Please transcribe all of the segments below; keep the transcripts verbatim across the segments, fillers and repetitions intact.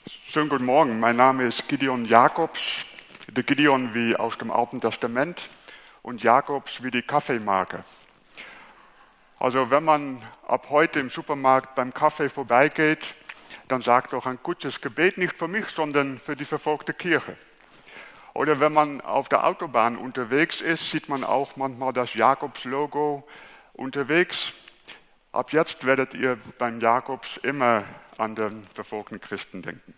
Schönen guten Morgen, mein Name ist Gideon Jakobs, der Gideon wie aus dem Alten Testament und Jakobs wie die Kaffeemarke. Also wenn man ab heute im Supermarkt beim Kaffee vorbeigeht, dann sagt doch ein gutes Gebet nicht für mich, sondern für die verfolgte Kirche. Oder wenn man auf der Autobahn unterwegs ist, sieht man auch manchmal das Jakobs-Logo unterwegs. Ab jetzt werdet ihr beim Jakobs immer an den verfolgten Christen denken.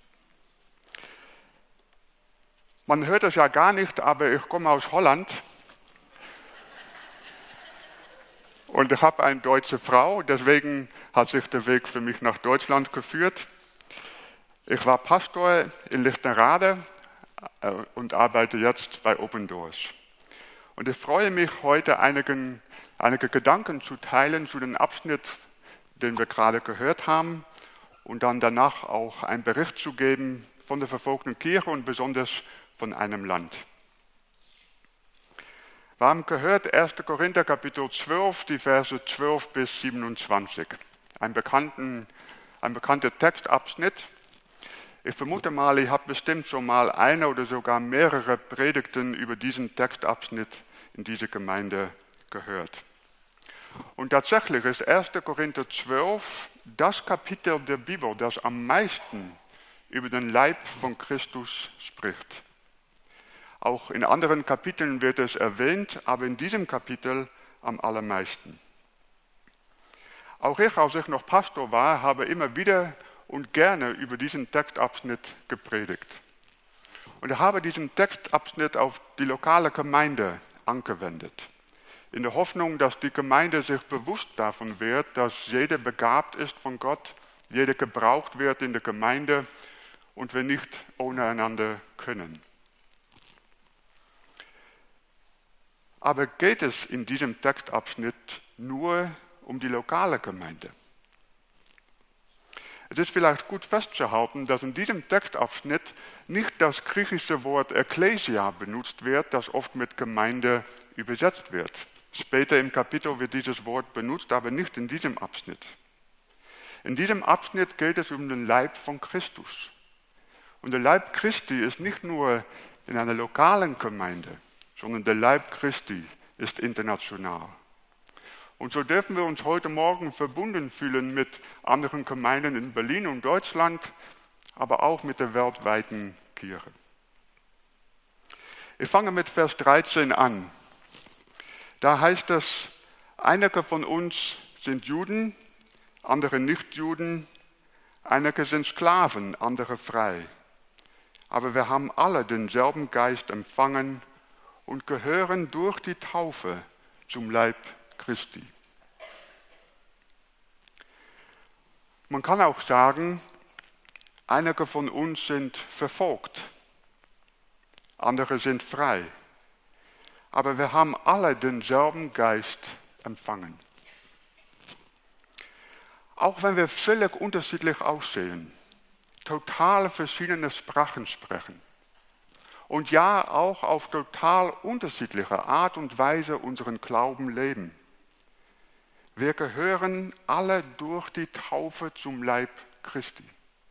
Man hört es ja gar nicht, aber ich komme aus Holland und ich habe eine deutsche Frau, deswegen hat sich der Weg für mich nach Deutschland geführt. Ich war Pastor in Lichtenrade und arbeite jetzt bei Open Doors. Und ich freue mich, heute einigen, einige Gedanken zu teilen zu dem Abschnitt, den wir gerade gehört haben, und dann danach auch einen Bericht zu geben von der verfolgten Kirche und besonders von einem Land. Wir haben gehört erster Korinther Kapitel zwölf, die Verse zwölf bis siebenundzwanzig. Ein, bekannten, ein bekannter Textabschnitt. Ich vermute mal, ich habe bestimmt schon mal eine oder sogar mehrere Predigten über diesen Textabschnitt in dieser Gemeinde gehört. Und tatsächlich ist erster Korinther zwölf das Kapitel der Bibel, das am meisten über den Leib von Christus spricht. Auch in anderen Kapiteln wird es erwähnt, aber in diesem Kapitel am allermeisten. Auch ich, als ich noch Pastor war, habe immer wieder und gerne über diesen Textabschnitt gepredigt. Und ich habe diesen Textabschnitt auf die lokale Gemeinde angewendet, in der Hoffnung, dass die Gemeinde sich bewusst davon wird, dass jeder begabt ist von Gott, jeder gebraucht wird in der Gemeinde und wir nicht ohne einander können. Aber geht es in diesem Textabschnitt nur um die lokale Gemeinde? Es ist vielleicht gut festzuhalten, dass in diesem Textabschnitt nicht das griechische Wort Ekklesia benutzt wird, das oft mit Gemeinde übersetzt wird. Später im Kapitel wird dieses Wort benutzt, aber nicht in diesem Abschnitt. In diesem Abschnitt geht es um den Leib von Christus. Und der Leib Christi ist nicht nur in einer lokalen Gemeinde, sondern der Leib Christi ist international. Und so dürfen wir uns heute Morgen verbunden fühlen mit anderen Gemeinden in Berlin und Deutschland, aber auch mit der weltweiten Kirche. Ich fange mit Vers dreizehn an. Da heißt es, einige von uns sind Juden, andere Nichtjuden, einige sind Sklaven, andere frei. Aber wir haben alle denselben Geist empfangen und gehören durch die Taufe zum Leib Christi. Man kann auch sagen, einige von uns sind verfolgt, andere sind frei. Aber wir haben alle denselben Geist empfangen. Auch wenn wir völlig unterschiedlich aussehen, total verschiedene Sprachen sprechen und ja auch auf total unterschiedliche Art und Weise unseren Glauben leben. Wir gehören alle durch die Taufe zum Leib Christi.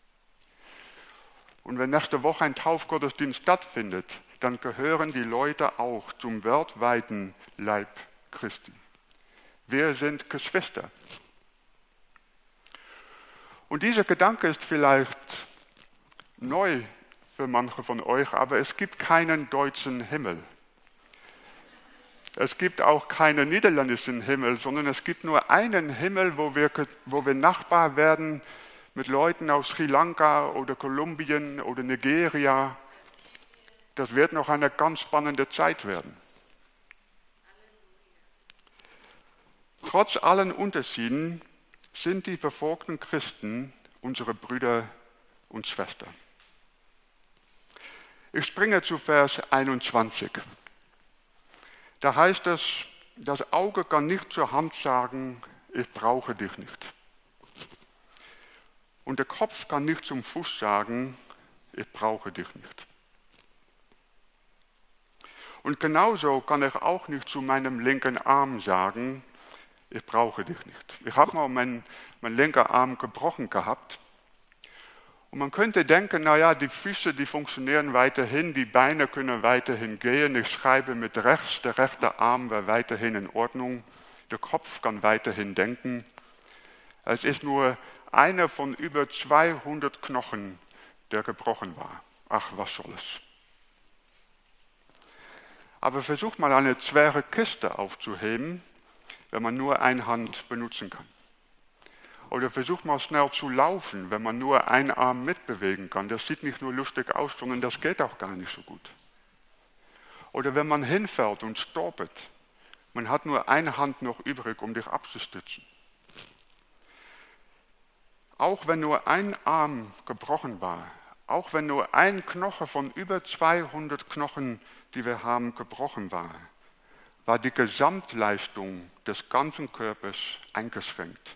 Und wenn nächste Woche ein Taufgottesdienst stattfindet, dann gehören die Leute auch zum weltweiten Leib Christi. Wir sind Geschwister. Und dieser Gedanke ist vielleicht neu für manche von euch, aber es gibt keinen deutschen Himmel. Es gibt auch keinen niederländischen Himmel, sondern es gibt nur einen Himmel, wo wir, wo wir Nachbar werden mit Leuten aus Sri Lanka oder Kolumbien oder Nigeria. Das wird noch eine ganz spannende Zeit werden. Trotz allen Unterschieden sind die verfolgten Christen unsere Brüder und Schwestern. Ich springe zu Vers einundzwanzig. Da heißt es, das Auge kann nicht zur Hand sagen, ich brauche dich nicht. Und der Kopf kann nicht zum Fuß sagen, ich brauche dich nicht. Und genauso kann ich auch nicht zu meinem linken Arm sagen, ich brauche dich nicht. Ich habe mal meinen mein linker Arm gebrochen gehabt Und man könnte denken, naja, die Füße, die funktionieren weiterhin, die Beine können weiterhin gehen, ich schreibe mit rechts, der rechte Arm wäre weiterhin in Ordnung, der Kopf kann weiterhin denken. Es ist nur einer von über zweihundert Knochen, der gebrochen war. Ach, was soll es? Aber versucht mal eine schwere Kiste aufzuheben, wenn man nur eine Hand benutzen kann. Oder versucht mal schnell zu laufen, wenn man nur einen Arm mitbewegen kann. Das sieht nicht nur lustig aus, sondern das geht auch gar nicht so gut. Oder wenn man hinfällt und stolpert, man hat nur eine Hand noch übrig, um dich abzustützen. Auch wenn nur ein Arm gebrochen war, auch wenn nur ein Knochen von über zweihundert Knochen, die wir haben, gebrochen war, war die Gesamtleistung des ganzen Körpers eingeschränkt.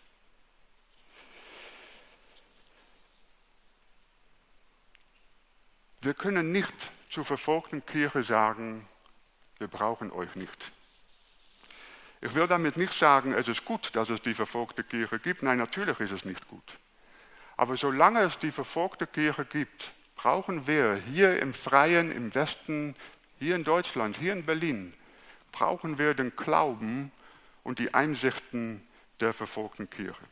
Wir können nicht zur verfolgten Kirche sagen, wir brauchen euch nicht. Ich will damit nicht sagen, es ist gut, dass es die verfolgte Kirche gibt. Nein, natürlich ist es nicht gut. Aber solange es die verfolgte Kirche gibt, brauchen wir hier im Freien, im Westen, hier in Deutschland, hier in Berlin, brauchen wir den Glauben und die Einsichten der verfolgten Kirche.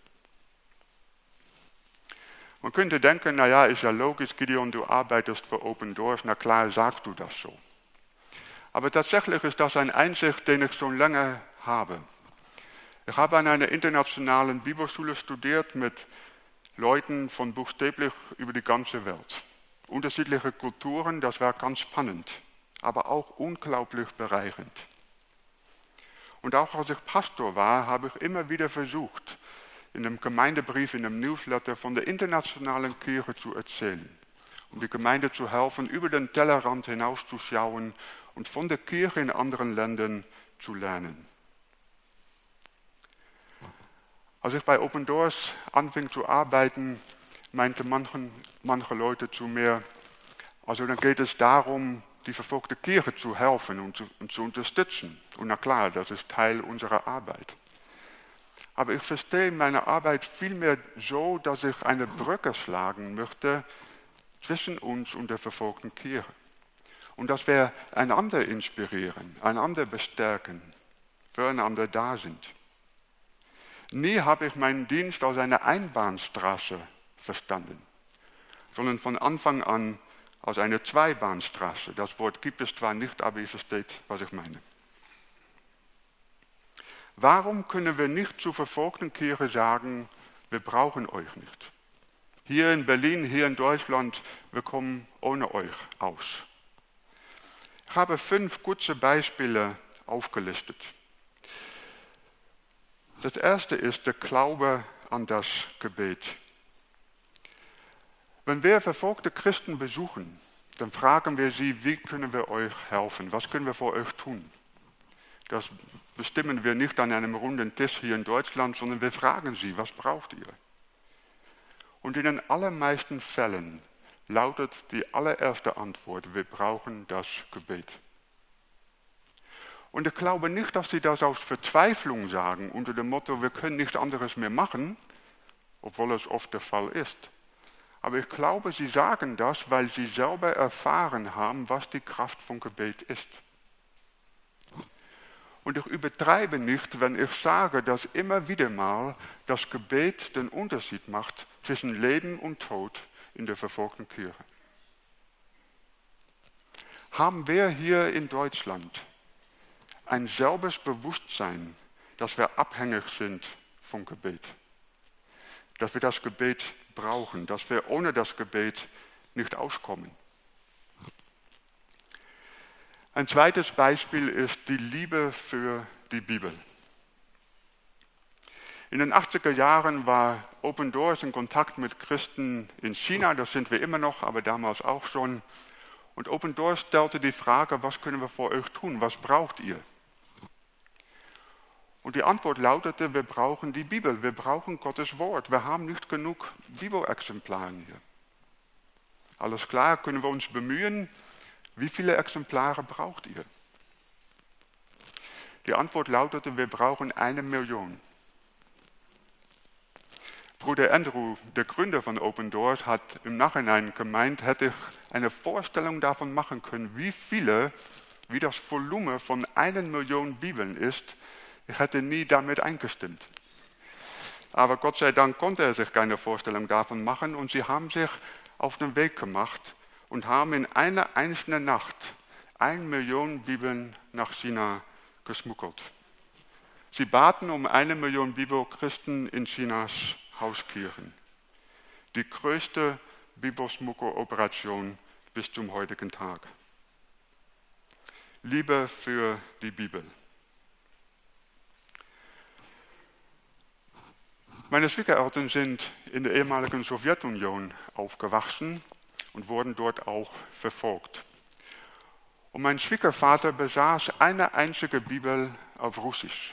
Man könnte denken, naja, ist ja logisch, Gideon, du arbeitest für Open Doors, na klar sagst du das so. Aber tatsächlich ist das eine Einsicht, den ich schon lange habe. Ich habe an einer internationalen Bibelschule studiert mit Leuten von buchstäblich über die ganze Welt. Unterschiedliche Kulturen, das war ganz spannend, aber auch unglaublich bereichernd. Und auch als ich Pastor war, habe ich immer wieder versucht, in einem Gemeindebrief, in einem Newsletter von der internationalen Kirche zu erzählen, um die Gemeinde zu helfen, über den Tellerrand hinauszuschauen und von der Kirche in anderen Ländern zu lernen. Als ich bei Open Doors anfing zu arbeiten, meinte manchen, manche Leute zu mir, also dann geht es darum, die verfolgte Kirche zu helfen und zu, und zu unterstützen. Und na klar, das ist Teil unserer Arbeit. Aber ich verstehe meine Arbeit vielmehr so, dass ich eine Brücke schlagen möchte zwischen uns und der verfolgten Kirche. Und dass wir einander inspirieren, einander bestärken, füreinander da sind. Nie habe ich meinen Dienst als eine Einbahnstraße verstanden, sondern von Anfang an als eine Zweibahnstraße. Das Wort gibt es zwar nicht, aber ihr versteht, was ich meine. Warum können wir nicht zur verfolgten Kirche sagen, wir brauchen euch nicht? Hier in Berlin, hier in Deutschland, wir kommen ohne euch aus. Ich habe fünf kurze Beispiele aufgelistet. Das erste ist der Glaube an das Gebet. Wenn wir verfolgte Christen besuchen, dann fragen wir sie, wie können wir euch helfen? Was können wir für euch tun? Das bestimmen wir nicht an einem runden Tisch hier in Deutschland, sondern wir fragen sie, was braucht ihr? Und in den allermeisten Fällen lautet die allererste Antwort, wir brauchen das Gebet. Und ich glaube nicht, dass sie das aus Verzweiflung sagen, unter dem Motto, wir können nichts anderes mehr machen, obwohl es oft der Fall ist. Aber ich glaube, sie sagen das, weil sie selber erfahren haben, was die Kraft von Gebet ist. Und ich übertreibe nicht, wenn ich sage, dass immer wieder mal das Gebet den Unterschied macht zwischen Leben und Tod in der verfolgten Kirche. Haben wir hier in Deutschland ein selbes Bewusstsein, dass wir abhängig sind vom Gebet. Dass wir das Gebet brauchen, dass wir ohne das Gebet nicht auskommen. Ein zweites Beispiel ist die Liebe für die Bibel. In den achtziger Jahren war Open Doors in Kontakt mit Christen in China, das sind wir immer noch, aber damals auch schon. Und Open Doors stellte die Frage, was können wir für euch tun, was braucht ihr? Und die Antwort lautete, wir brauchen die Bibel, wir brauchen Gottes Wort. Wir haben nicht genug Bibelexemplare hier. Alles klar, können wir uns bemühen. Wie viele Exemplare braucht ihr? Die Antwort lautete, wir brauchen eine Million. Bruder Andrew, der Gründer von Open Doors, hat im Nachhinein gemeint, hätte ich eine Vorstellung davon machen können, wie viele, wie das Volumen von einer Million Bibeln ist, ich hätte nie damit eingestimmt. Aber Gott sei Dank konnte er sich keine Vorstellung davon machen und sie haben sich auf den Weg gemacht und haben in einer einzelnen Nacht eine Million Bibeln nach China geschmuggelt. Sie baten um eine Million Bibelchristen in Chinas Hauskirchen. Die größte Bibelsmuggeloperation bis zum heutigen Tag. Liebe für die Bibel. Meine Schwiegereltern sind in der ehemaligen Sowjetunion aufgewachsen und wurden dort auch verfolgt. Und mein Schwiegervater besaß eine einzige Bibel auf Russisch.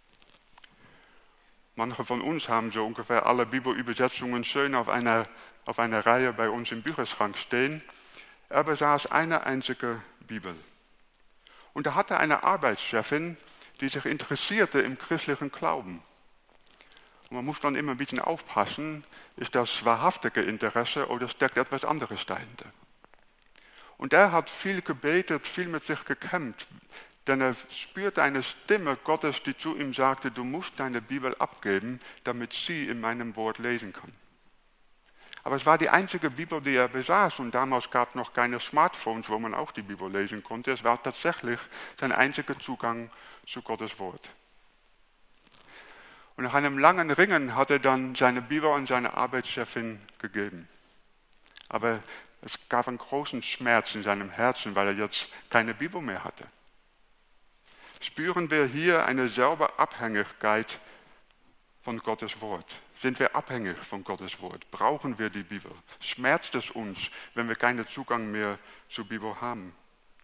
Manche von uns haben so ungefähr alle Bibelübersetzungen schön auf einer, auf einer Reihe bei uns im Bücherschrank stehen. Er besaß eine einzige Bibel. Und er hatte eine Arbeitschefin, die sich interessierte im christlichen Glauben. Und man muss dann immer ein bisschen aufpassen, ist das wahrhaftige Interesse oder steckt etwas anderes dahinter? Und er hat viel gebetet, viel mit sich gekämpft, denn er spürte eine Stimme Gottes, die zu ihm sagte, du musst deine Bibel abgeben, damit sie in meinem Wort lesen kann. Aber es war die einzige Bibel, die er besaß und damals gab es noch keine Smartphones, wo man auch die Bibel lesen konnte. Es war tatsächlich sein einziger Zugang zu Gottes Wort. Und nach einem langen Ringen hat er dann seine Bibel an seine Arbeitschefin gegeben. Aber es gab einen großen Schmerz in seinem Herzen, weil er jetzt keine Bibel mehr hatte. Spüren wir hier eine selbe Abhängigkeit von Gottes Wort? Sind wir abhängig von Gottes Wort? Brauchen wir die Bibel? Schmerzt es uns, wenn wir keinen Zugang mehr zur Bibel haben?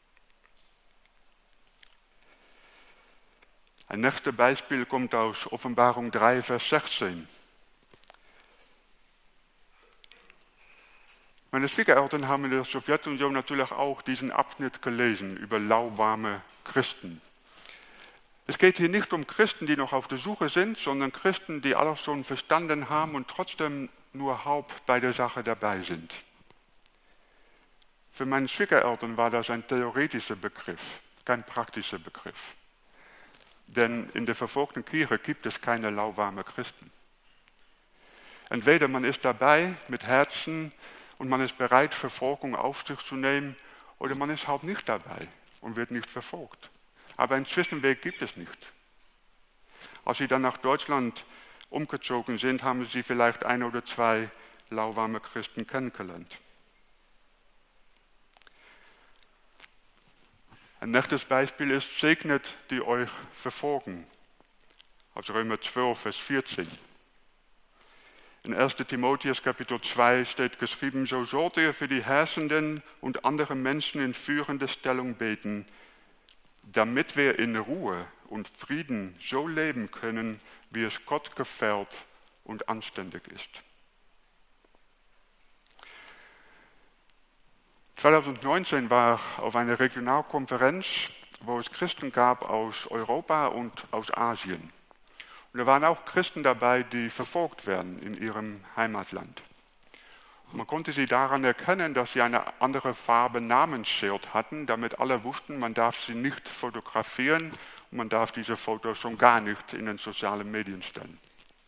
Ein nächstes Beispiel kommt aus Offenbarung drei, Vers sechzehn. Meine Schwiegereltern haben in der Sowjetunion natürlich auch diesen Abschnitt gelesen über lauwarme Christen. Es geht hier nicht um Christen, die noch auf der Suche sind, sondern Christen, die alles schon verstanden haben und trotzdem nur halb bei der Sache dabei sind. Für meine Schwiegereltern war das ein theoretischer Begriff, kein praktischer Begriff. Denn in der verfolgten Kirche gibt es keine lauwarmen Christen. Entweder man ist dabei mit Herzen und man ist bereit, Verfolgung auf sich zu nehmen, oder man ist halt nicht dabei und wird nicht verfolgt. Aber einen Zwischenweg gibt es nicht. Als sie dann nach Deutschland umgezogen sind, haben sie vielleicht ein oder zwei lauwarme Christen kennengelernt. Ein nächstes Beispiel ist, segnet die euch verfolgen. Aus Römer zwölf, Vers vierzehn. In erster Timotheus Kapitel zwei steht geschrieben, so sollt ihr für die Herrschenden und andere Menschen in führender Stellung beten, damit wir in Ruhe und Frieden so leben können, wie es Gott gefällt und anständig ist. zweitausendneunzehn war ich auf einer Regionalkonferenz, wo es Christen gab aus Europa und aus Asien. Und da waren auch Christen dabei, die verfolgt werden in ihrem Heimatland. Man konnte sie daran erkennen, dass sie eine andere Farbe Namensschild hatten, damit alle wussten, man darf sie nicht fotografieren und man darf diese Fotos schon gar nicht in den sozialen Medien stellen.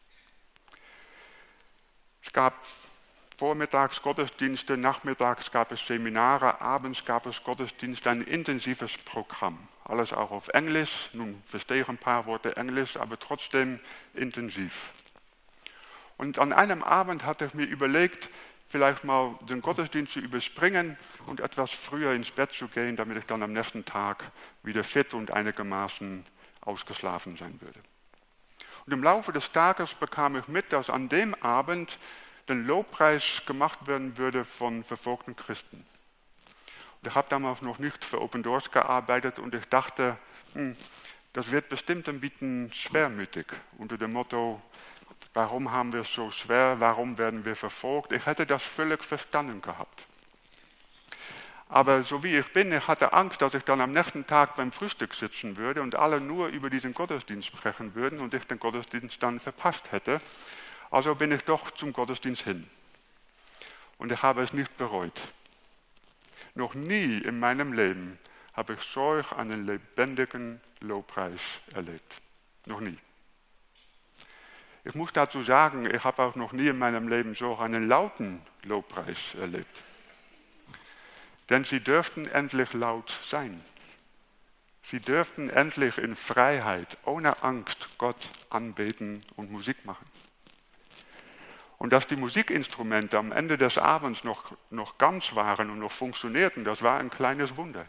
Es gab vormittags Gottesdienste, nachmittags gab es Seminare, abends gab es Gottesdienste, ein intensives Programm. Alles auch auf Englisch, nun verstehe ich ein paar Worte Englisch, aber trotzdem intensiv. Und an einem Abend hatte ich mir überlegt, vielleicht mal den Gottesdienst zu überspringen und etwas früher ins Bett zu gehen, damit ich dann am nächsten Tag wieder fit und einigermaßen ausgeschlafen sein würde. Und im Laufe des Tages bekam ich mit, dass an dem Abend der Lobpreis gemacht werden würde von verfolgten Christen. Und ich habe damals noch nicht für Open Doors gearbeitet und ich dachte, hm, das wird bestimmt ein bisschen schwermütig unter dem Motto, warum haben wir es so schwer, warum werden wir verfolgt? Ich hätte das völlig verstanden gehabt. Aber so wie ich bin, ich hatte Angst, dass ich dann am nächsten Tag beim Frühstück sitzen würde und alle nur über diesen Gottesdienst sprechen würden und ich den Gottesdienst dann verpasst hätte. Also bin ich doch zum Gottesdienst hin. Und ich habe es nicht bereut. Noch nie in meinem Leben habe ich solch einen lebendigen Lobpreis erlebt. Noch nie. Ich muss dazu sagen, ich habe auch noch nie in meinem Leben so einen lauten Lobpreis erlebt. Denn sie dürften endlich laut sein. Sie dürften endlich in Freiheit, ohne Angst Gott anbeten und Musik machen. Und dass die Musikinstrumente am Ende des Abends noch, noch ganz waren und noch funktionierten, das war ein kleines Wunder.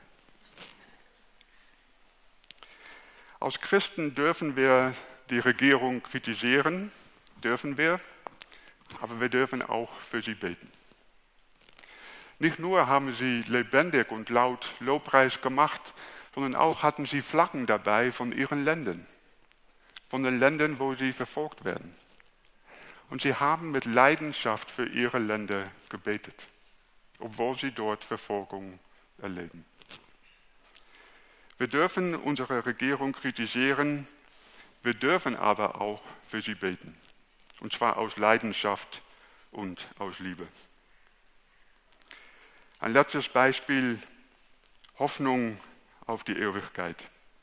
Als Christen dürfen wir die Regierung kritisieren, dürfen wir, aber wir dürfen auch für sie beten. Nicht nur haben sie lebendig und laut Lobpreis gemacht, sondern auch hatten sie Flaggen dabei von ihren Ländern, von den Ländern, wo sie verfolgt werden. Und sie haben mit Leidenschaft für ihre Länder gebetet, obwohl sie dort Verfolgung erleben. Wir dürfen unsere Regierung kritisieren, wir dürfen aber auch für sie beten. Und zwar aus Leidenschaft und aus Liebe. Ein letztes Beispiel, Hoffnung auf die Ewigkeit.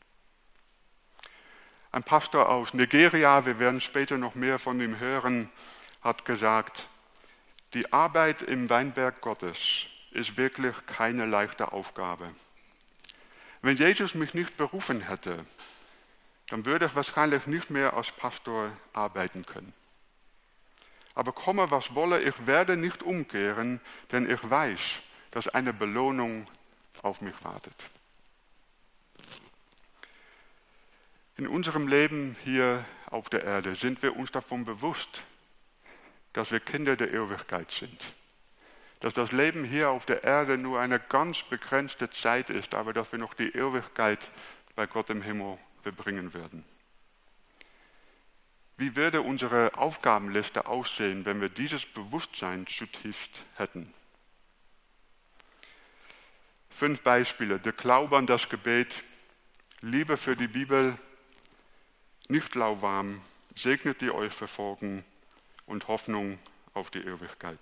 Ein Pastor aus Nigeria, wir werden später noch mehr von ihm hören, hat gesagt, die Arbeit im Weinberg Gottes ist wirklich keine leichte Aufgabe. Wenn Jesus mich nicht berufen hätte, dann würde ich wahrscheinlich nicht mehr als Pastor arbeiten können. Aber komme, was wolle, ich werde nicht umkehren, denn ich weiß, dass eine Belohnung auf mich wartet. In unserem Leben hier auf der Erde sind wir uns davon bewusst, dass wir Kinder der Ewigkeit sind. Dass das Leben hier auf der Erde nur eine ganz begrenzte Zeit ist, aber dass wir noch die Ewigkeit bei Gott im Himmel verbringen werden. Wie würde unsere Aufgabenliste aussehen, wenn wir dieses Bewusstsein zutiefst hätten? Fünf Beispiele. Der Glaube an das Gebet, Liebe für die Bibel, nicht lauwarm, segnet die euch verfolgen und Hoffnung auf die Ewigkeit.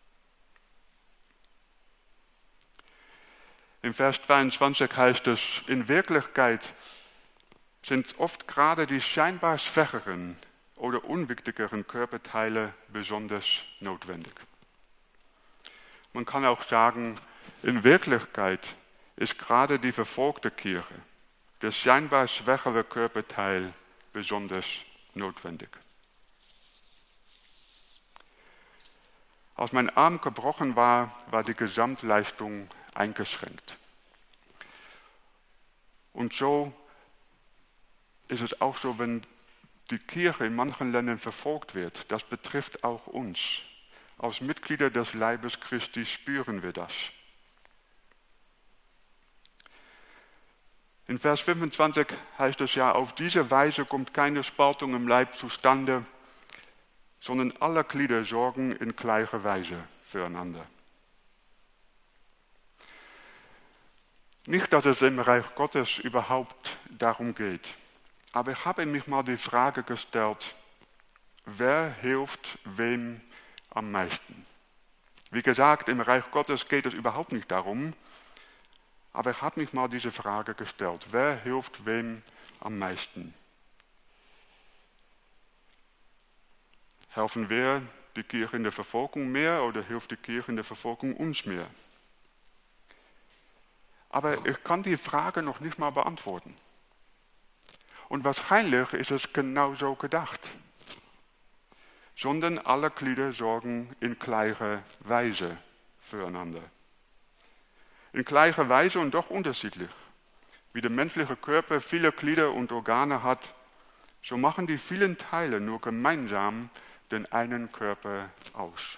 Im Vers zweiundzwanzig heißt es, in Wirklichkeit sind oft gerade die scheinbar schwächeren oder unwichtigeren Körperteile besonders notwendig. Man kann auch sagen, in Wirklichkeit ist gerade die verfolgte Kirche, der scheinbar schwächere Körperteil, besonders notwendig. Als mein Arm gebrochen war, war die Gesamtleistung eingeschränkt. Und so ist es auch so, wenn die Kirche in manchen Ländern verfolgt wird. Das betrifft auch uns. Als Mitglieder des Leibes Christi spüren wir das. In Vers fünfundzwanzig heißt es ja, auf diese Weise kommt keine Spaltung im Leib zustande, sondern alle Glieder sorgen in gleicher Weise füreinander. Nicht, dass es im Reich Gottes überhaupt darum geht, aber ich habe mich mal die Frage gestellt, wer hilft wem am meisten? Wie gesagt, im Reich Gottes geht es überhaupt nicht darum, aber ich habe mich mal diese Frage gestellt, wer hilft wem am meisten? Helfen wir die Kirche in der Verfolgung mehr oder hilft die Kirche in der Verfolgung uns mehr? Aber ich kann die Frage noch nicht mal beantworten. Und wahrscheinlich ist es genau so gedacht. Sondern alle Glieder sorgen in gleicher Weise füreinander. In gleicher Weise und doch unterschiedlich. Wie der menschliche Körper viele Glieder und Organe hat, so machen die vielen Teile nur gemeinsam den einen Körper aus.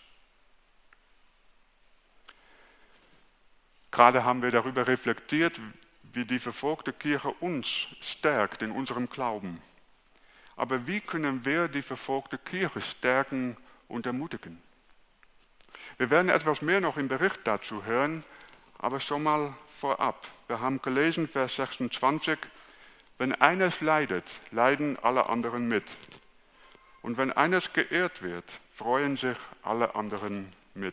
Gerade haben wir darüber reflektiert, wie die verfolgte Kirche uns stärkt in unserem Glauben. Aber wie können wir die verfolgte Kirche stärken und ermutigen? Wir werden etwas mehr noch im Bericht dazu hören, aber schon mal vorab. Wir haben gelesen, Vers sechsundzwanzig, wenn eines leidet, leiden alle anderen mit. Und wenn eines geehrt wird, freuen sich alle anderen mit.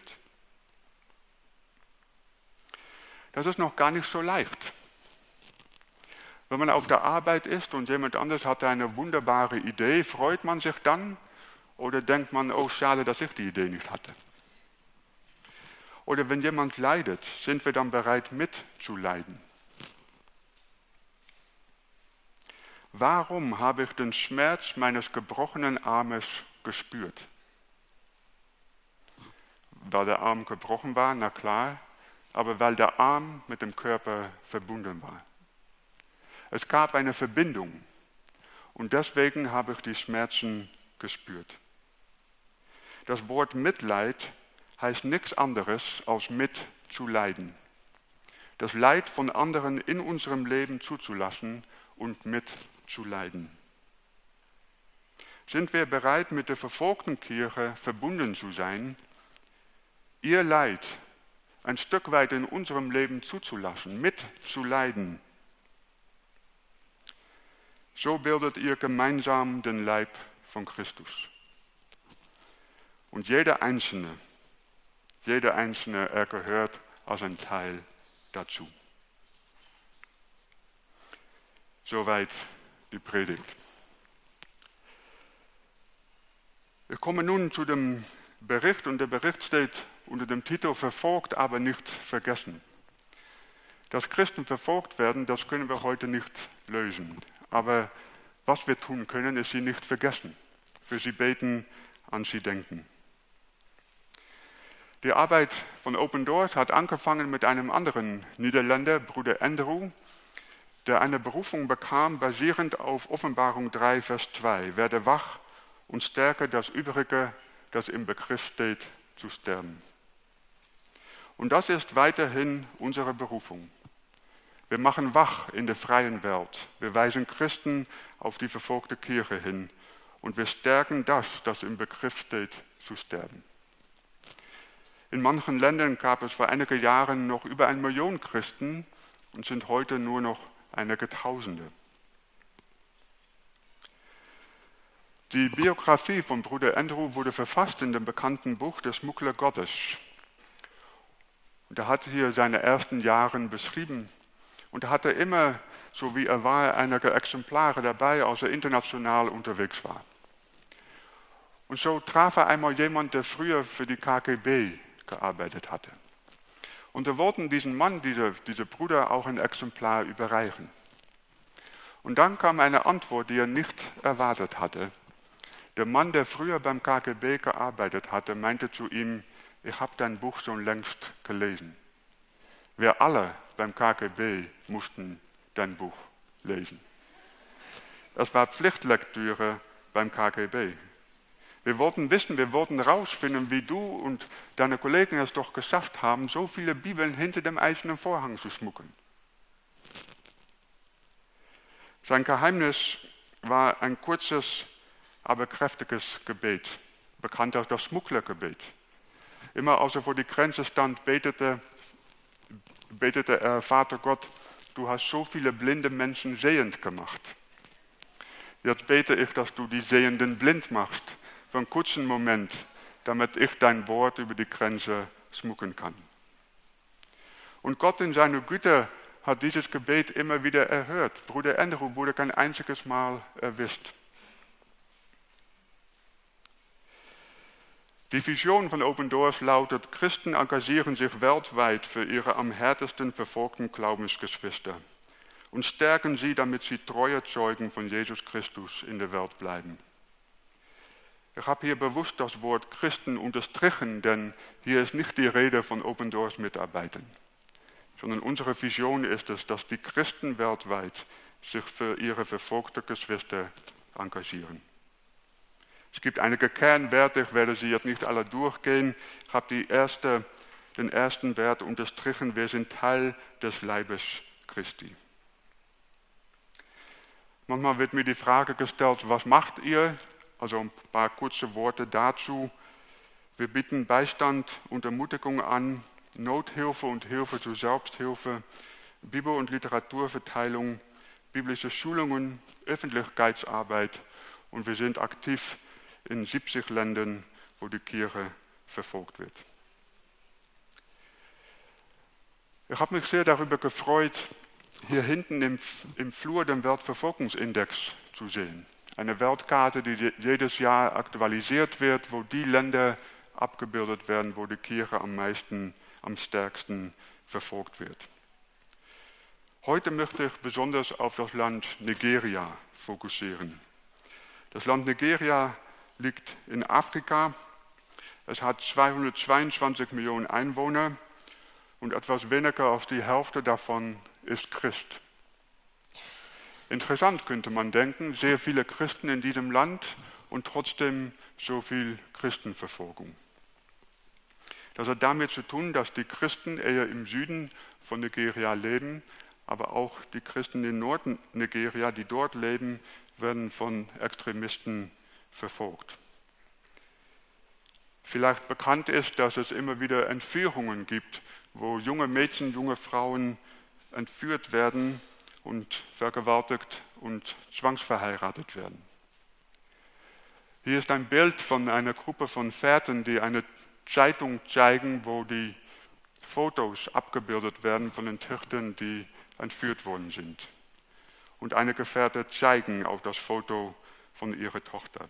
Das ist noch gar nicht so leicht. Wenn man auf der Arbeit ist und jemand anderes hat eine wunderbare Idee, freut man sich dann oder denkt man, oh schade, dass ich die Idee nicht hatte? Oder wenn jemand leidet, sind wir dann bereit mitzuleiden? Warum habe ich den Schmerz meines gebrochenen Armes gespürt? Weil der Arm gebrochen war, na klar, aber weil der Arm mit dem Körper verbunden war. Es gab eine Verbindung und deswegen habe ich die Schmerzen gespürt. Das Wort Mitleid heißt nichts anderes als mitzuleiden. Das Leid von anderen in unserem Leben zuzulassen und mitzuleiden. Sind wir bereit, mit der verfolgten Kirche verbunden zu sein, ihr Leid ein Stück weit in unserem Leben zuzulassen, mitzuleiden? So bildet ihr gemeinsam den Leib von Christus. Und jeder Einzelne, jeder Einzelne, er gehört als ein Teil dazu. Soweit die Predigt. Wir kommen nun zu dem Bericht und der Bericht steht unter dem Titel Verfolgt, aber nicht vergessen. Dass Christen verfolgt werden, das können wir heute nicht lösen. Aber was wir tun können, ist sie nicht vergessen. Für sie beten, an sie denken. Die Arbeit von Open Doors hat angefangen mit einem anderen Niederländer, Bruder Andrew, der eine Berufung bekam, basierend auf Offenbarung drei, Vers zwei. Werde wach und stärke das Übrige, das im Begriff steht, zu sterben. Und das ist weiterhin unsere Berufung. Wir machen wach in der freien Welt. Wir weisen Christen auf die verfolgte Kirche hin. Und wir stärken das, das im Begriff steht, zu sterben. In manchen Ländern gab es vor einigen Jahren noch über eine Million Christen und sind heute nur noch einige Tausende. Die Biografie von Bruder Andrew wurde verfasst in dem bekannten Buch Der Schmuggler Gottes. Und er hat hier seine ersten Jahre beschrieben. Und er hatte immer, so wie er war, einige Exemplare dabei, als er international unterwegs war. Und so traf er einmal jemanden, der früher für die K G B gearbeitet hatte. Und er wollten diesen Mann, diese, diese Bruder, auch ein Exemplar überreichen. Und dann kam eine Antwort, die er nicht erwartet hatte. Der Mann, der früher beim K G B gearbeitet hatte, meinte zu ihm, ich habe dein Buch schon längst gelesen. Wir alle beim K G B mussten dein Buch lesen. Es war Pflichtlektüre beim K G B. Wir wollten wissen, wir wollten herausfinden, wie du und deine Kollegen es doch geschafft haben, so viele Bibeln hinter dem eisernen Vorhang zu schmuggeln. Sein Geheimnis war ein kurzes, aber kräftiges Gebet, bekannt als das Schmugglergebet. Immer als er vor die Grenze stand, betete, betete er, Vater Gott, du hast so viele blinde Menschen sehend gemacht. Jetzt bete ich, dass du die Sehenden blind machst, für einen kurzen Moment, damit ich dein Wort über die Grenze schmuggeln kann. Und Gott in seiner Güte hat dieses Gebet immer wieder erhört. Bruder Andrew wurde kein einziges Mal erwischt. Die Vision von Open Doors lautet, Christen engagieren sich weltweit für ihre am härtesten verfolgten Glaubensgeschwister und stärken sie, damit sie treue Zeugen von Jesus Christus in der Welt bleiben. Ich habe hier bewusst das Wort Christen unterstrichen, denn hier ist nicht die Rede von Open Doors Mitarbeitern, sondern unsere Vision ist es, dass die Christen weltweit sich für ihre verfolgten Geschwister engagieren. Es gibt einige Kernwerte, ich werde sie jetzt nicht alle durchgehen. Ich habe die erste, den ersten Wert unterstrichen, wir sind Teil des Leibes Christi. Manchmal wird mir die Frage gestellt, was macht ihr? Also ein paar kurze Worte dazu. Wir bieten Beistand und Ermutigung an, Nothilfe und Hilfe zur Selbsthilfe, Bibel- und Literaturverteilung, biblische Schulungen, Öffentlichkeitsarbeit und wir sind aktiv in siebzig Ländern, wo die Kirche verfolgt wird. Ich habe mich sehr darüber gefreut, hier hinten im, im Flur den Weltverfolgungsindex zu sehen. Eine Weltkarte, die jedes Jahr aktualisiert wird, wo die Länder abgebildet werden, wo die Kirche am meisten, am stärksten verfolgt wird. Heute möchte ich besonders auf das Land Nigeria fokussieren. Das Land Nigeria liegt in Afrika. Es hat zweihundertzweiundzwanzig Millionen Einwohner und etwas weniger als die Hälfte davon ist Christ. Interessant könnte man denken, sehr viele Christen in diesem Land und trotzdem so viel Christenverfolgung. Das hat damit zu tun, dass die Christen eher im Süden von Nigeria leben, aber auch die Christen in Nordnigeria, die dort leben, werden von Extremisten verfolgt. Vielleicht bekannt ist, dass es immer wieder Entführungen gibt, wo junge Mädchen, junge Frauen entführt werden und vergewaltigt und zwangsverheiratet werden. Hier ist ein Bild von einer Gruppe von Vätern, die eine Zeitung zeigen, wo die Fotos abgebildet werden von den Töchtern, die entführt worden sind. Und einige Väter zeigen auf das Foto von ihrer Tochter.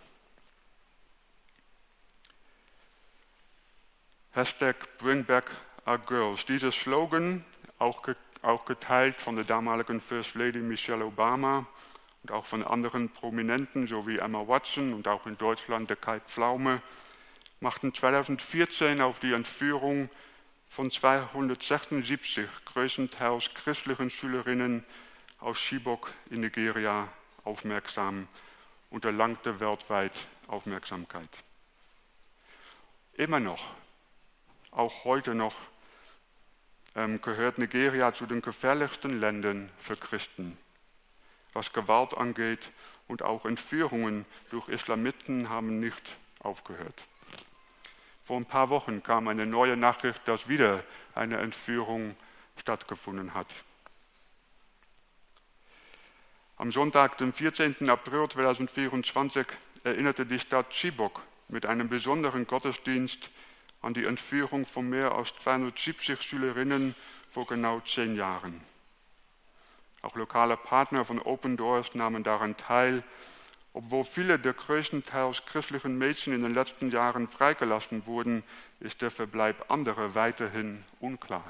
Hashtag Bring Back Our Girls. Dieser Slogan, auch, ge- auch geteilt von der damaligen First Lady Michelle Obama und auch von anderen Prominenten, so wie Emma Watson und auch in Deutschland der Kai Pflaume, machten zweitausendvierzehn auf die Entführung von zweihundertsechsundsiebzig größtenteils christlichen Schülerinnen aus Chibok in Nigeria aufmerksam und erlangte weltweit Aufmerksamkeit. Immer noch, auch heute noch, ähm, gehört Nigeria zu den gefährlichsten Ländern für Christen, was Gewalt angeht, und auch Entführungen durch Islamisten haben nicht aufgehört. Vor ein paar Wochen kam eine neue Nachricht, dass wieder eine Entführung stattgefunden hat. Am Sonntag, den vierzehnten April zweitausendvierundzwanzig, erinnerte die Stadt Chibok mit einem besonderen Gottesdienst an die Entführung von mehr als zweihundertsiebzig Schülerinnen vor genau zehn Jahren. Auch lokale Partner von Open Doors nahmen daran teil. Obwohl viele der größtenteils christlichen Mädchen in den letzten Jahren freigelassen wurden, ist der Verbleib anderer weiterhin unklar.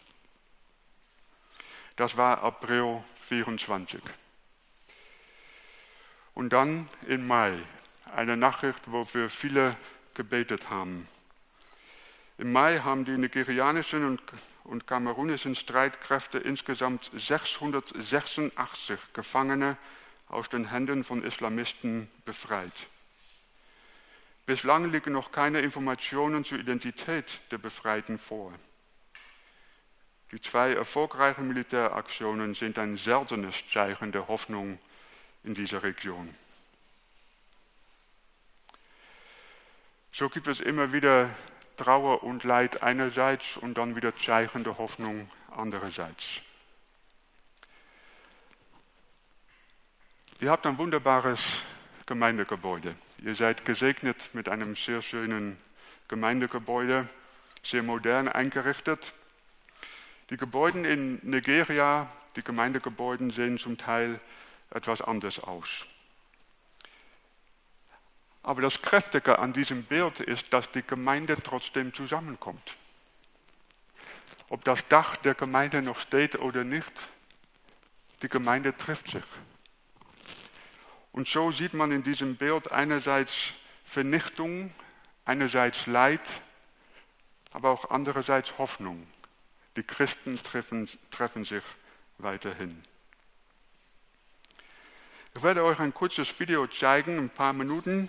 Das war April vierundzwanzig. Und dann im Mai, eine Nachricht, wofür viele gebetet haben. Im Mai haben die nigerianischen und, und kamerunischen Streitkräfte insgesamt sechshundertsechsundachtzig Gefangene aus den Händen von Islamisten befreit. Bislang liegen noch keine Informationen zur Identität der Befreiten vor. Die zwei erfolgreichen Militäraktionen sind ein seltenes Zeichen der Hoffnung in dieser Region. So gibt es immer wieder Trauer und Leid einerseits und dann wieder Zeichen der Hoffnung andererseits. Ihr habt ein wunderbares Gemeindegebäude. Ihr seid gesegnet mit einem sehr schönen Gemeindegebäude, sehr modern eingerichtet. Die Gebäude in Nigeria, die Gemeindegebäude sehen zum Teil etwas anders aus. Aber das Kräftige an diesem Bild ist, dass die Gemeinde trotzdem zusammenkommt. Ob das Dach der Gemeinde noch steht oder nicht, die Gemeinde trifft sich. Und so sieht man in diesem Bild einerseits Vernichtung, einerseits Leid, aber auch andererseits Hoffnung. Die Christen treffen, treffen sich weiterhin. Ich werde euch ein kurzes Video zeigen, ein paar Minuten,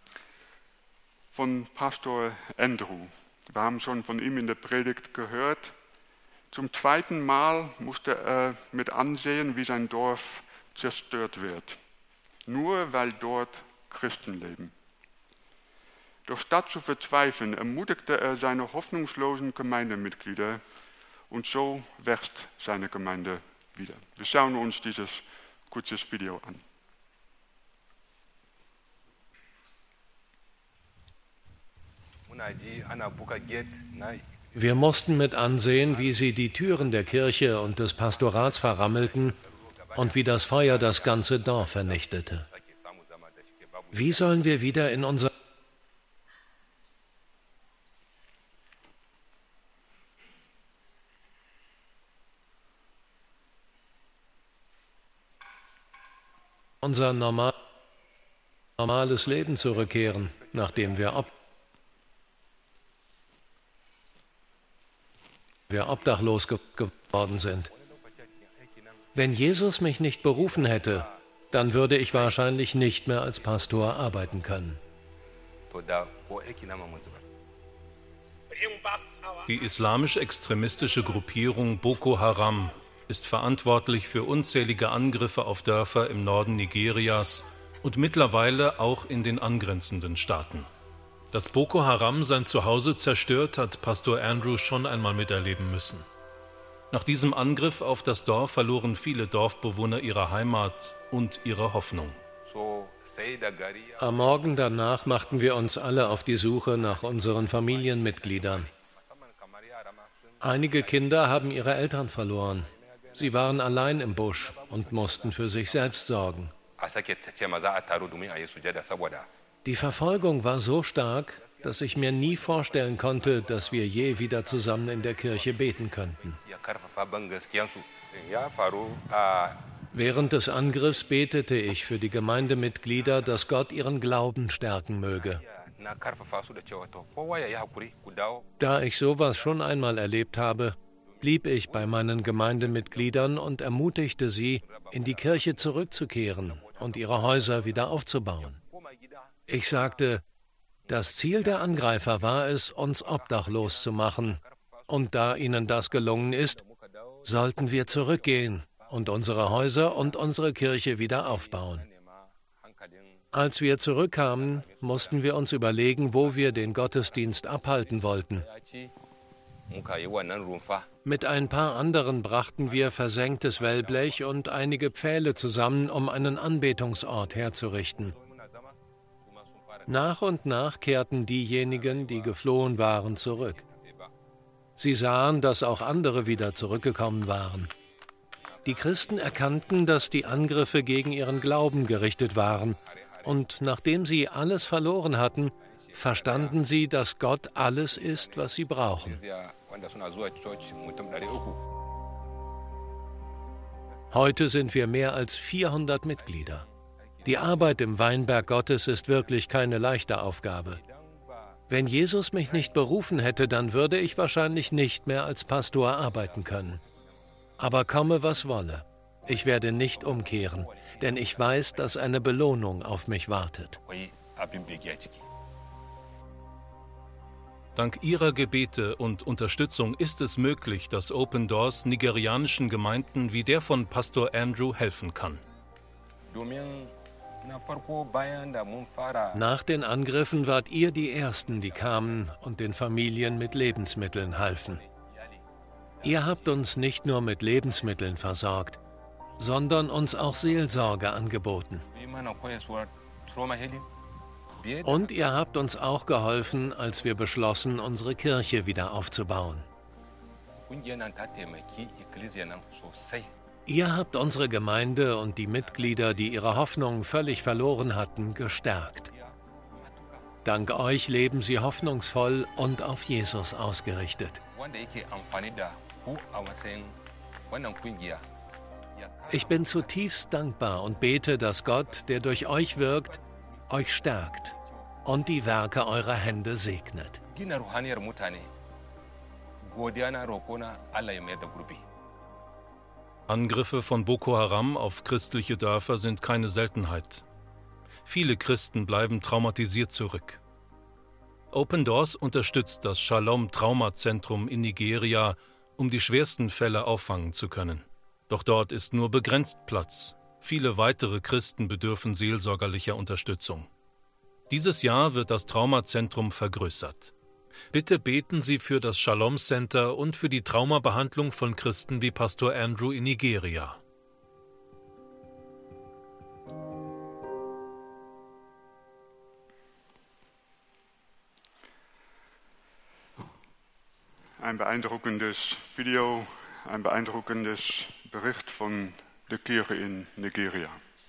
von Pastor Andrew. Wir haben schon von ihm in der Predigt gehört. Zum zweiten Mal musste er mit ansehen, wie sein Dorf zerstört wird. Nur weil dort Christen leben. Doch statt zu verzweifeln, ermutigte er seine hoffnungslosen Gemeindemitglieder und so wächst seine Gemeinde wieder. Wir schauen uns dieses kurzes Video an. Wir mussten mit ansehen, wie sie die Türen der Kirche und des Pastorats verrammelten und wie das Feuer das ganze Dorf vernichtete. Wie sollen wir wieder in unser unser normal, normales Leben zurückkehren, nachdem wir, ob wir obdachlos ge geworden sind? Wenn Jesus mich nicht berufen hätte, dann würde ich wahrscheinlich nicht mehr als Pastor arbeiten können. Die islamisch-extremistische Gruppierung Boko Haram ist verantwortlich für unzählige Angriffe auf Dörfer im Norden Nigerias und mittlerweile auch in den angrenzenden Staaten. Dass Boko Haram sein Zuhause zerstört, hat Pastor Andrew schon einmal miterleben müssen. Nach diesem Angriff auf das Dorf verloren viele Dorfbewohner ihre Heimat und ihre Hoffnung. Am Morgen danach machten wir uns alle auf die Suche nach unseren Familienmitgliedern. Einige Kinder haben ihre Eltern verloren. Sie waren allein im Busch und mussten für sich selbst sorgen. Die Verfolgung war so stark, dass ich mir nie vorstellen konnte, dass wir je wieder zusammen in der Kirche beten könnten. Während des Angriffs betete ich für die Gemeindemitglieder, dass Gott ihren Glauben stärken möge. Da ich sowas schon einmal erlebt habe, blieb ich bei meinen Gemeindemitgliedern und ermutigte sie, in die Kirche zurückzukehren und ihre Häuser wieder aufzubauen. Ich sagte, das Ziel der Angreifer war es, uns obdachlos zu machen, und da ihnen das gelungen ist, sollten wir zurückgehen und unsere Häuser und unsere Kirche wieder aufbauen. Als wir zurückkamen, mussten wir uns überlegen, wo wir den Gottesdienst abhalten wollten. Mit ein paar anderen brachten wir versenktes Wellblech und einige Pfähle zusammen, um einen Anbetungsort herzurichten. Nach und nach kehrten diejenigen, die geflohen waren, zurück. Sie sahen, dass auch andere wieder zurückgekommen waren. Die Christen erkannten, dass die Angriffe gegen ihren Glauben gerichtet waren, und nachdem sie alles verloren hatten, verstanden sie, dass Gott alles ist, was sie brauchen. Heute sind wir mehr als vierhundert Mitglieder. Die Arbeit im Weinberg Gottes ist wirklich keine leichte Aufgabe. Wenn Jesus mich nicht berufen hätte, dann würde ich wahrscheinlich nicht mehr als Pastor arbeiten können. Aber komme, was wolle, ich werde nicht umkehren, denn ich weiß, dass eine Belohnung auf mich wartet. Dank Ihrer Gebete und Unterstützung ist es möglich, dass Open Doors nigerianischen Gemeinden wie der von Pastor Andrew helfen kann. Nach den Angriffen wart ihr die Ersten, die kamen und den Familien mit Lebensmitteln halfen. Ihr habt uns nicht nur mit Lebensmitteln versorgt, sondern uns auch Seelsorge angeboten. Und ihr habt uns auch geholfen, als wir beschlossen, unsere Kirche wieder aufzubauen. Ihr habt unsere Gemeinde und die Mitglieder, die ihre Hoffnung völlig verloren hatten, gestärkt. Dank euch leben sie hoffnungsvoll und auf Jesus ausgerichtet. Ich bin zutiefst dankbar und bete, dass Gott, der durch euch wirkt, euch stärkt und die Werke eurer Hände segnet. Angriffe von Boko Haram auf christliche Dörfer sind keine Seltenheit. Viele Christen bleiben traumatisiert zurück. Open Doors unterstützt das Shalom-Traumazentrum in Nigeria, um die schwersten Fälle auffangen zu können. Doch dort ist nur begrenzt Platz. Viele weitere Christen bedürfen seelsorgerlicher Unterstützung. Dieses Jahr wird das Traumazentrum vergrößert. Bitte beten Sie für das Shalom Center und für die Traumabehandlung von Christen wie Pastor Andrew in Nigeria. ein beeindruckendes Video, ein beeindruckendes Bericht von der Kirche in Nigeria.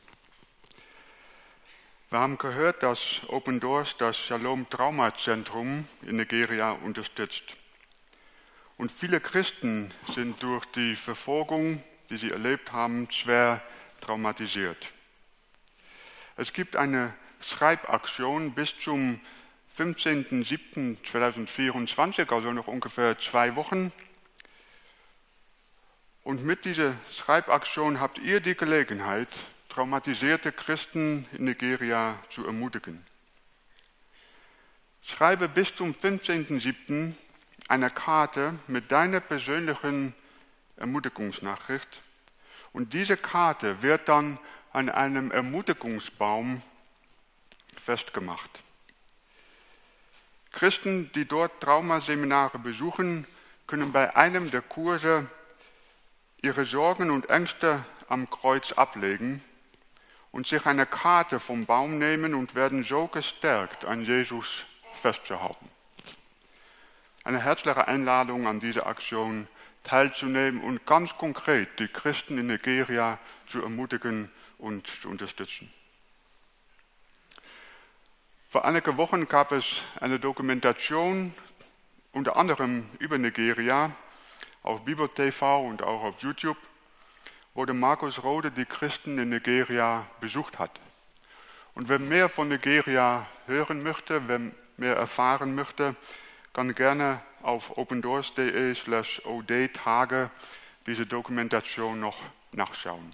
Wir haben gehört, dass Open Doors das Shalom Trauma Zentrum in Nigeria unterstützt. Und viele Christen sind durch die Verfolgung, die sie erlebt haben, schwer traumatisiert. Es gibt eine Schreibaktion bis zum fünfzehnten siebten zweitausendvierundzwanzig, also noch ungefähr zwei Wochen. Und mit dieser Schreibaktion habt ihr die Gelegenheit, traumatisierte Christen in Nigeria zu ermutigen. Schreibe bis zum fünfzehnten siebten eine Karte mit deiner persönlichen Ermutigungsnachricht und diese Karte wird dann an einem Ermutigungsbaum festgemacht. Christen, die dort Traumaseminare besuchen, können bei einem der Kurse ihre Sorgen und Ängste am Kreuz ablegen und sich eine Karte vom Baum nehmen und werden so gestärkt, an Jesus festzuhalten. Eine herzliche Einladung an diese Aktion teilzunehmen und ganz konkret die Christen in Nigeria zu ermutigen und zu unterstützen. Vor einigen Wochen gab es eine Dokumentation, unter anderem über Nigeria, auf Bibel T V und auch auf YouTube, wo der Markus Rode die Christen in Nigeria besucht hat. Und wer mehr von Nigeria hören möchte, wer mehr erfahren möchte, kann gerne auf opendoors.de slash od-tage diese Dokumentation noch nachschauen.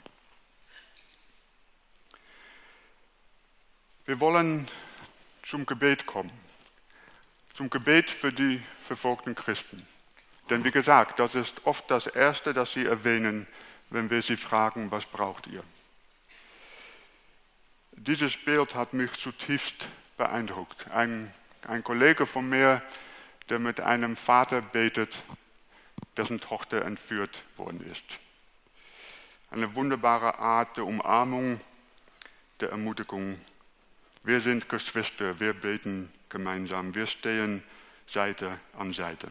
Wir wollen zum Gebet kommen, zum Gebet für die verfolgten Christen. Denn wie gesagt, das ist oft das Erste, das sie erwähnen, wenn wir sie fragen, was braucht ihr? Dieses Bild hat mich zutiefst beeindruckt. Ein, ein Kollege von mir, der mit einem Vater betet, dessen Tochter entführt worden ist. Eine wunderbare Art der Umarmung, der Ermutigung. Wir sind Geschwister, wir beten gemeinsam, wir stehen Seite an Seite.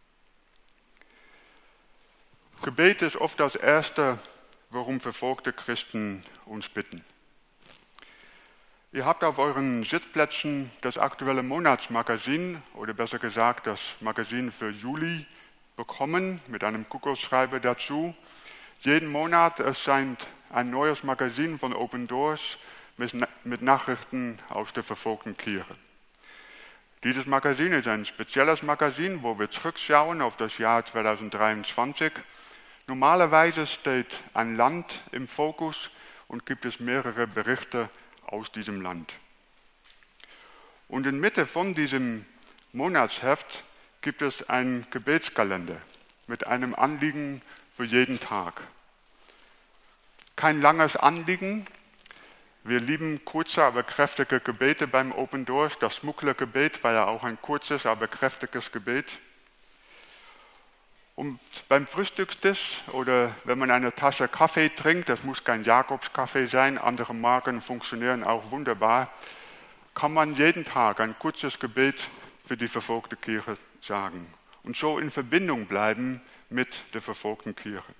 Gebet ist oft das Erste, worum verfolgte Christen uns bitten. Ihr habt auf euren Sitzplätzen das aktuelle Monatsmagazin, oder besser gesagt das Magazin für Juli, bekommen, mit einem Kugelschreiber dazu. Jeden Monat erscheint ein neues Magazin von Open Doors mit Nachrichten aus der verfolgten Kirche. Dieses Magazin ist ein spezielles Magazin, wo wir zurückschauen auf das Jahr zweitausenddreiundzwanzig. Normalerweise steht ein Land im Fokus und gibt es mehrere Berichte aus diesem Land. Und in Mitte von diesem Monatsheft gibt es einen Gebetskalender mit einem Anliegen für jeden Tag. Kein langes Anliegen. Wir lieben kurze, aber kräftige Gebete beim Open Doors. Das Smugglergebet war ja auch ein kurzes, aber kräftiges Gebet. Und beim Frühstückstisch oder wenn man eine Tasse Kaffee trinkt, das muss kein Jakobskaffee sein, andere Marken funktionieren auch wunderbar, kann man jeden Tag ein kurzes Gebet für die verfolgte Kirche sagen und so in Verbindung bleiben mit der verfolgten Kirche.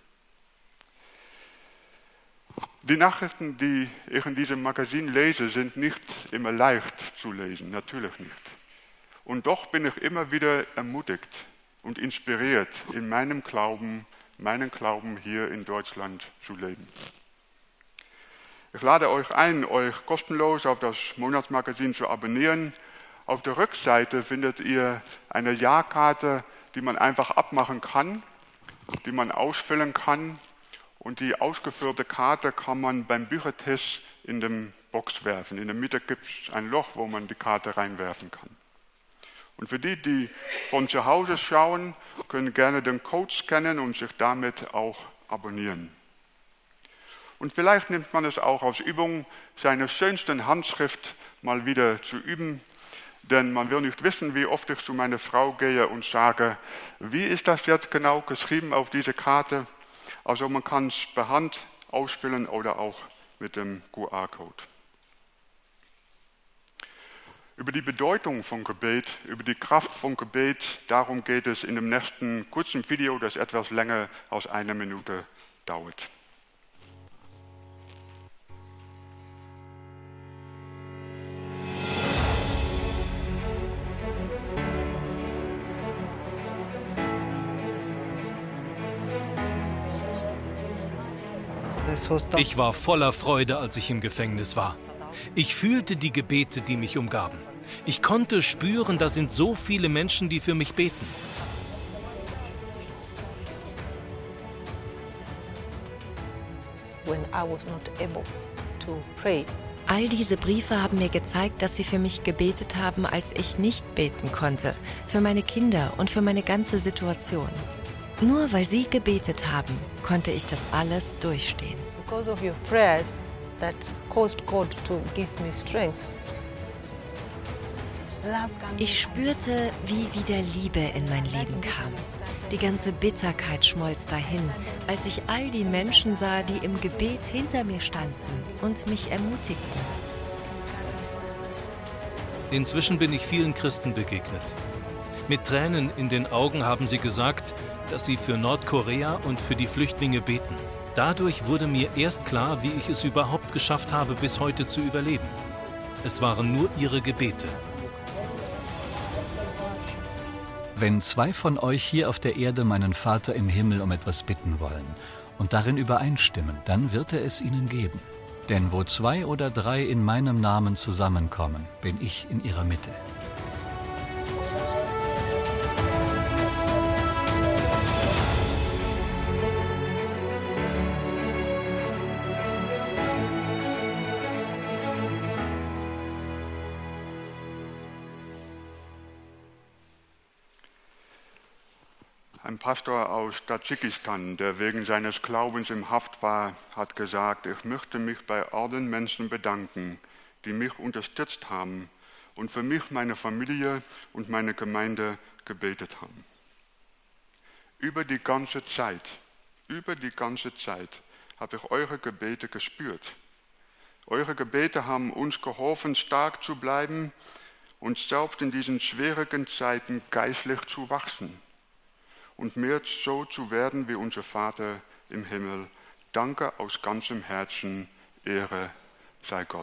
Die Nachrichten, die ich in diesem Magazin lese, sind nicht immer leicht zu lesen, natürlich nicht. Und doch bin ich immer wieder ermutigt und inspiriert, in meinem Glauben, meinen Glauben hier in Deutschland zu leben. Ich lade euch ein, euch kostenlos auf das Monatsmagazin zu abonnieren. Auf der Rückseite findet ihr eine Jahrkarte, die man einfach abmachen kann, die man ausfüllen kann. Und die ausgefüllte Karte kann man beim Büchertisch in den Box werfen. In der Mitte gibt es ein Loch, wo man die Karte reinwerfen kann. Und für die, die von zu Hause schauen, können gerne den Code scannen und sich damit auch abonnieren. Und vielleicht nimmt man es auch als Übung, seine schönsten Handschrift mal wieder zu üben. Denn man will nicht wissen, wie oft ich zu meiner Frau gehe und sage, wie ist das jetzt genau geschrieben auf diese Karte? Also man kann es per Hand ausfüllen oder auch mit dem Q R-Code. Über die Bedeutung von Gebet, über die Kraft von Gebet, darum geht es in dem nächsten kurzen Video, das etwas länger als eine Minute dauert. Ich war voller Freude, als ich im Gefängnis war. Ich fühlte die Gebete, die mich umgaben. Ich konnte spüren, da sind so viele Menschen, die für mich beten. When I was not able to pray. All diese Briefe haben mir gezeigt, dass sie für mich gebetet haben, als ich nicht beten konnte, für meine Kinder und für meine ganze Situation. Nur weil sie gebetet haben, konnte ich das alles durchstehen. It's because of your prayers that caused God to give me strength. Ich spürte, wie wieder Liebe in mein Leben kam. Die ganze Bitterkeit schmolz dahin, als ich all die Menschen sah, die im Gebet hinter mir standen und mich ermutigten. Inzwischen bin ich vielen Christen begegnet. Mit Tränen in den Augen haben sie gesagt, dass sie für Nordkorea und für die Flüchtlinge beten. Dadurch wurde mir erst klar, wie ich es überhaupt geschafft habe, bis heute zu überleben. Es waren nur ihre Gebete. Wenn zwei von euch hier auf der Erde meinen Vater im Himmel um etwas bitten wollen und darin übereinstimmen, dann wird er es ihnen geben. Denn wo zwei oder drei in meinem Namen zusammenkommen, bin ich in ihrer Mitte. Ein Pastor aus Tadschikistan, der wegen seines Glaubens in Haft war, hat gesagt, ich möchte mich bei allen Menschen bedanken, die mich unterstützt haben und für mich, meine Familie und meine Gemeinde gebetet haben. Über die ganze Zeit, über die ganze Zeit habe ich eure Gebete gespürt. Eure Gebete haben uns geholfen, stark zu bleiben und selbst in diesen schwierigen Zeiten geistlich zu wachsen. Und mehr so zu werden wie unser Vater im Himmel. Danke aus ganzem Herzen, Ehre sei Gott.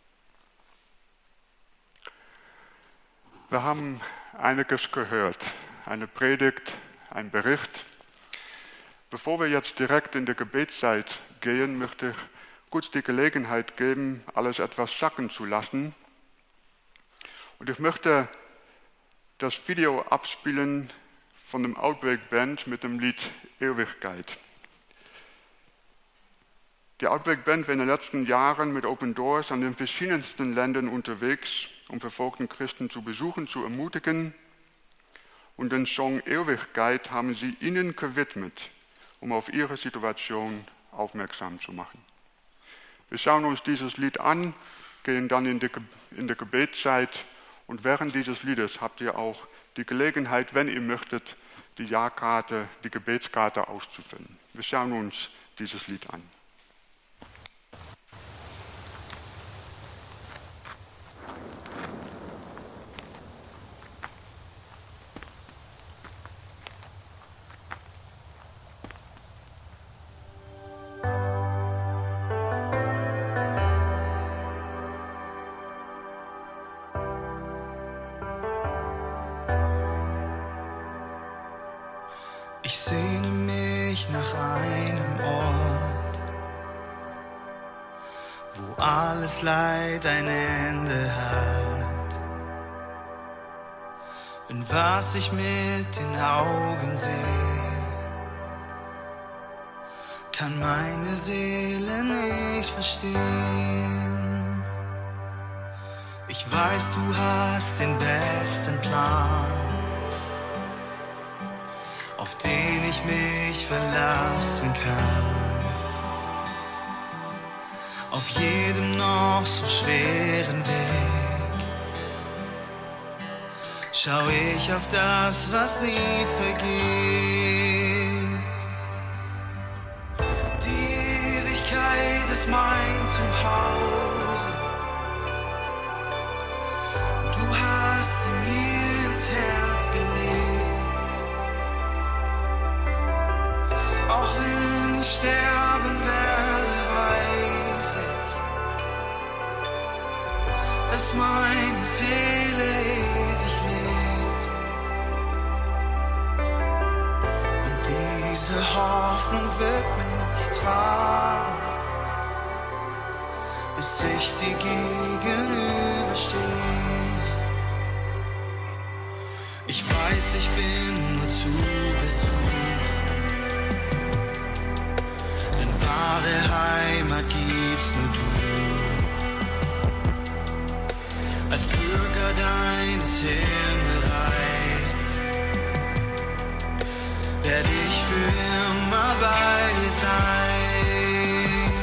Wir haben einiges gehört, eine Predigt, ein Bericht. Bevor wir jetzt direkt in die Gebetszeit gehen, möchte ich kurz die Gelegenheit geben, alles etwas sacken zu lassen. Und ich möchte das Video abspielen von dem Outbreak Band mit dem Lied Ewigkeit. Die Outbreak Band war in den letzten Jahren mit Open Doors an den verschiedensten Ländern unterwegs, um verfolgten Christen zu besuchen, zu ermutigen. Und den Song Ewigkeit haben sie ihnen gewidmet, um auf ihre Situation aufmerksam zu machen. Wir schauen uns dieses Lied an, gehen dann in die, in die Gebetszeit und während dieses Liedes habt ihr auch die Gelegenheit, wenn ihr möchtet, die Ja-Karte, die Gebetskarte auszufüllen. Wir schauen uns dieses Lied an. Ich sehne mich nach einem Ort, wo alles Leid ein Ende hat. Und was ich mit den Augen sehe, kann meine Seele nicht verstehen. Ich weiß, du hast den besten Plan, auf den ich mich verlassen kann. Auf jedem noch so schweren Weg schau ich auf das, was nie vergeht. Die Ewigkeit ist mein Zuhause. Du ich sterben werde, weiß ich, dass meine Seele ewig lebt. Und diese Hoffnung wird mich tragen, bis ich dir gegenüberstehe. Ich weiß, ich bin nur zu Besuch, denn wahre Heimat gibst nur du. Als Bürger deines Himmelreichs werde ich für immer bei dir sein.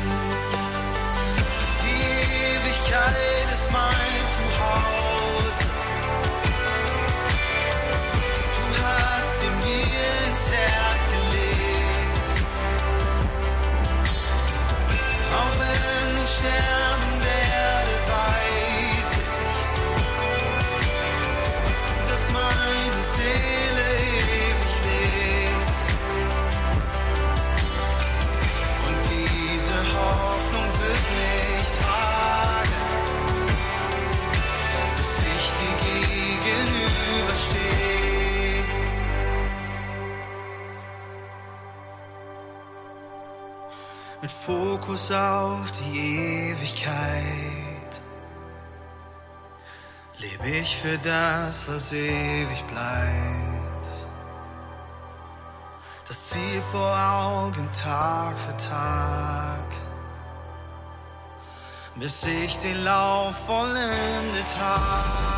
Die Ewigkeit ist mein Zuhause. Du hast sie mir ins Herz gelegt. Auch wenn ich sterben werde, weiß ich, dass meine Seele ewig lebt. Und diese Hoffnung wird mich tragen, bis ich dir gegenüberstehe. Mit Fokus auf die Ewigkeit lebe ich für das, was ewig bleibt. Das Ziel vor Augen Tag für Tag, bis ich den Lauf vollendet habe.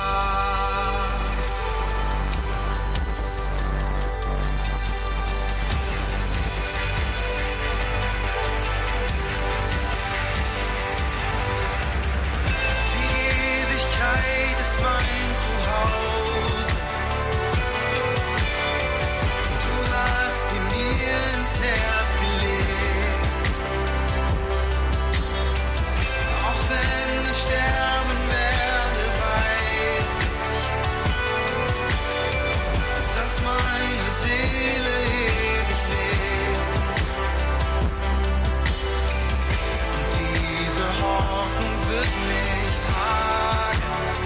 Mein Zuhause, du hast sie mir ins Herz gelegt. Auch wenn ich sterben werde, weiß ich, dass meine Seele ewig lebt. Und diese Hoffnung wird mich tragen,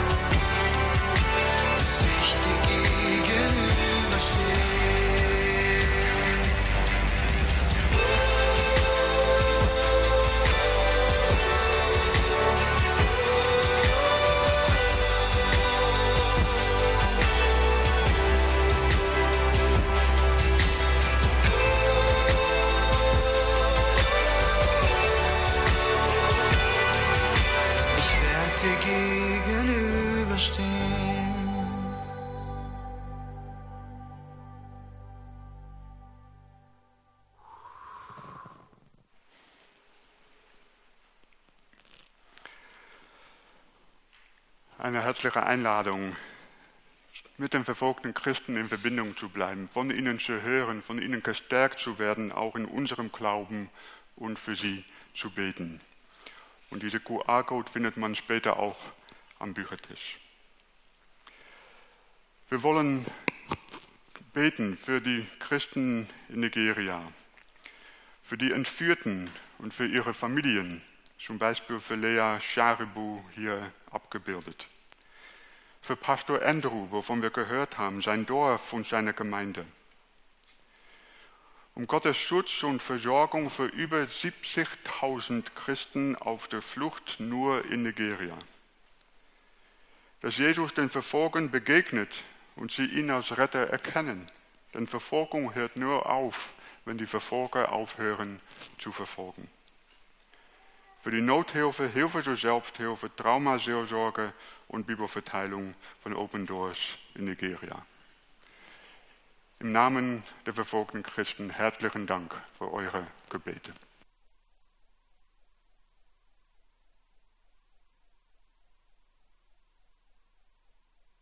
ich werde dir gegenüberstehen. Eine herzliche Einladung, mit den verfolgten Christen in Verbindung zu bleiben, von ihnen zu hören, von ihnen gestärkt zu werden, auch in unserem Glauben und für sie zu beten. Und diese Q R-Code findet man später auch am Büchertisch. Wir wollen beten für die Christen in Nigeria, für die Entführten und für ihre Familien, zum Beispiel für Lea Sharibu hier abgebildet. Für Pastor Andrew, wovon wir gehört haben, sein Dorf und seine Gemeinde. Um Gottes Schutz und Versorgung für über siebzigtausend Christen auf der Flucht nur in Nigeria. Dass Jesus den Verfolgern begegnet und sie ihn als Retter erkennen. Denn Verfolgung hört nur auf, wenn die Verfolger aufhören zu verfolgen. Für die Nothilfe, Hilfe zur Selbsthilfe, Traumaseelsorge und Bibelverteilung von Open Doors in Nigeria. Im Namen der verfolgten Christen herzlichen Dank für eure Gebete.